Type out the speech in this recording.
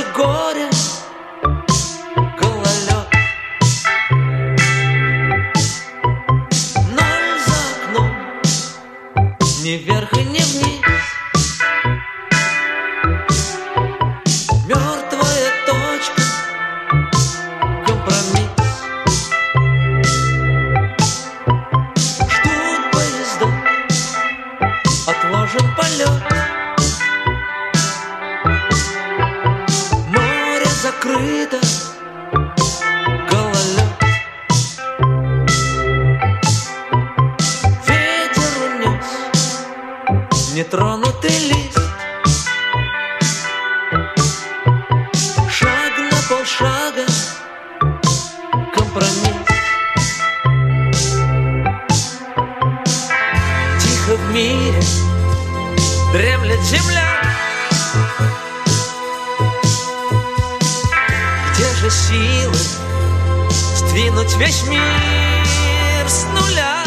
горе, гололед. Ноль за окном, ни вверх и ни вниз. Мертвая точка, компромисс. Ждут поезда, отложен полет. Море закрыто, гололед. Ветер унес нетронутый лист. Шаг на полшага, компромисс. Тихо в мире дремлет земля. Где же силы сдвинуть весь мир с нуля?